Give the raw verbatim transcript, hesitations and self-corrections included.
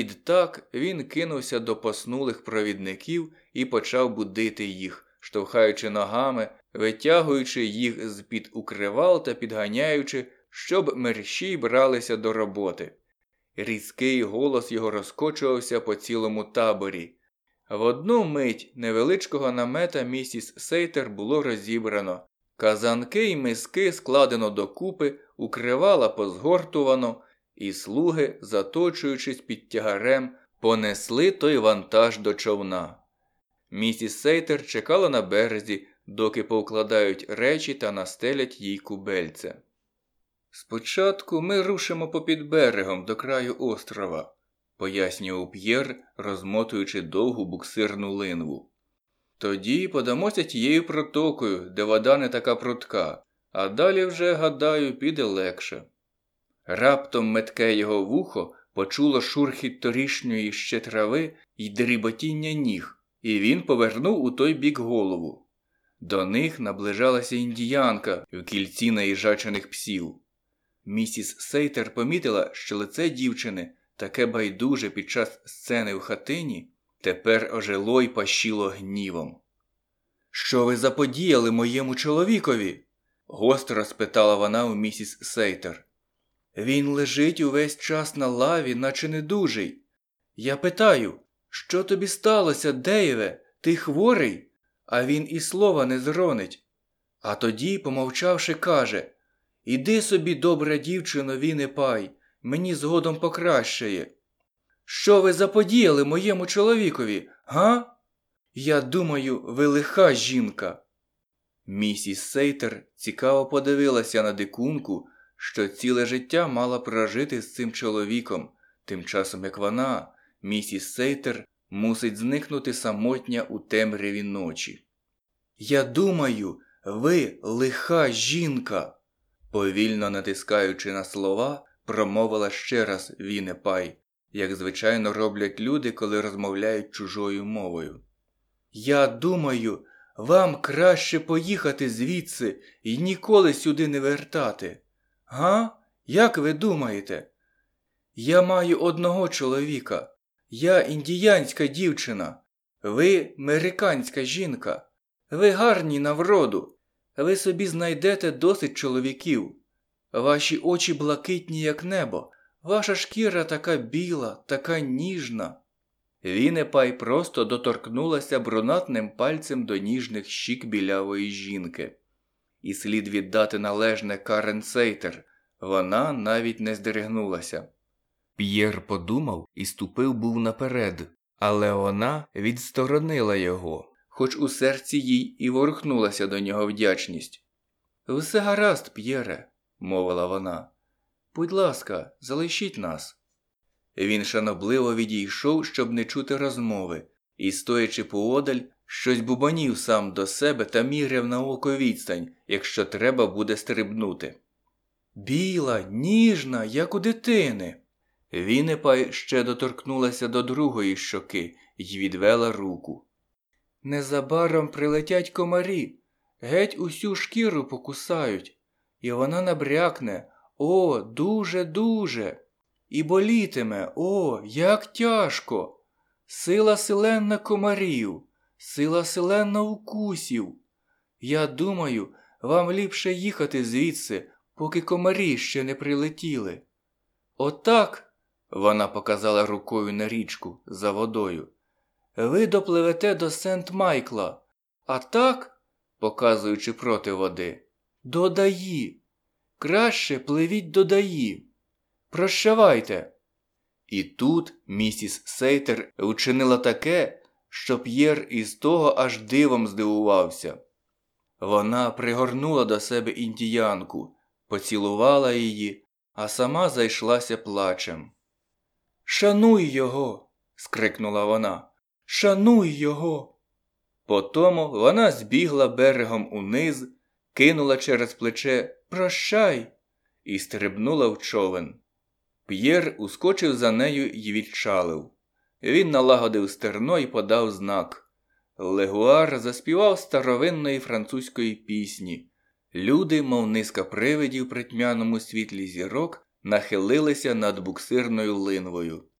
Відтак він кинувся до поснулих провідників і почав будити їх, штовхаючи ногами, витягуючи їх з-під укривал та підганяючи, щоб мерщій бралися до роботи. Різкий голос його розкочувався по цілому таборі. В одну мить невеличкого намета місіс Сейтер було розібрано. Казанки й миски складено докупи, укривала позгортувано, і слуги, заточуючись під тягарем, понесли той вантаж до човна. Місіс Сейтер чекала на березі, доки повкладають речі та настелять їй кубельце. «Спочатку ми рушимо попід берегом до краю острова», – пояснював П'єр, розмотуючи довгу буксирну линву. «Тоді подамося тією протокою, де вода не така прудка, а далі вже, гадаю, піде легше». Раптом метке його вухо почуло шурхіт торішньої ще трави й дріботіння ніг, і він повернув у той бік голову. До них наближалася індіянка в кільці наїжачених псів. Місіс Сейтер помітила, що лице дівчини, таке байдуже під час сцени в хатині, тепер ожило й пащило гнівом. «Що ви заподіяли моєму чоловікові?» – гостро спитала вона у місіс Сейтер. «Він лежить увесь час на лаві, наче недужий. Я питаю, що тобі сталося, Дейве? Ти хворий?» А він і слова не зронить. А тоді, помовчавши, каже: «Іди собі, добра дівчино, Віне Пай, мені згодом покращає». «Що ви заподіяли моєму чоловікові, га? Я думаю, ви лиха жінка». Місіс Сейтер цікаво подивилася на дикунку, що ціле життя мала прожити з цим чоловіком, тим часом як вона, місіс Сейтер, мусить зникнути самотня у темряві ночі. «Я думаю, ви лиха жінка», повільно натискаючи на слова, промовила ще раз Віне Пай, як звичайно роблять люди, коли розмовляють чужою мовою. «Я думаю, вам краще поїхати звідси і ніколи сюди не вертати. Га? Як ви думаєте? Я маю одного чоловіка. Я індіянська дівчина. Ви американська жінка. Ви гарні на вроду. Ви собі знайдете досить чоловіків. Ваші очі блакитні, як небо. Ваша шкіра така біла, така ніжна». Віне Пай просто доторкнулася брунатним пальцем до ніжних щік білявої жінки. І слід віддати належне Карен Сейтер, вона навіть не здригнулася. П'єр подумав і ступив був наперед, але вона відсторонила його, хоч у серці їй і ворухнулася до нього вдячність. «Все гаразд, П'єре», – мовила вона. «Будь ласка, залишіть нас». Він шанобливо відійшов, щоб не чути розмови, і, стоячи поодаль, щось бубонів сам до себе та міряв на око відстань, якщо треба буде стрибнути. «Біла, ніжна, як у дитини». Віне Пай ще доторкнулася до другої щоки й відвела руку. «Незабаром прилетять комарі, геть усю шкіру покусають, і вона набрякне, о, дуже-дуже, і болітиме, о, як тяжко, сила силенна комарів, сила силенна укусів. Я думаю, вам ліпше їхати звідси, поки комарі ще не прилетіли. Отак», – вона показала рукою на річку за водою, – «ви допливете до Сент-Майкла, а так, показуючи проти води, до Даї. Краще пливіть до Даї. Прощавайте». І тут місіс Сейтер учинила таке, що П'єр із того аж дивом здивувався. Вона пригорнула до себе індіянку, поцілувала її, а сама зайшлася плачем. «Шануй його!» – скрикнула вона. «Шануй його!» Потому вона збігла берегом униз, кинула через плече «Прощай!» і стрибнула в човен. П'єр ускочив за нею й відчалив. Він налагодив стерно і подав знак. Легуар заспівав старовинної французької пісні. Люди, мов низка привидів при тьмяному світлі зірок, нахилилися над буксирною линвою.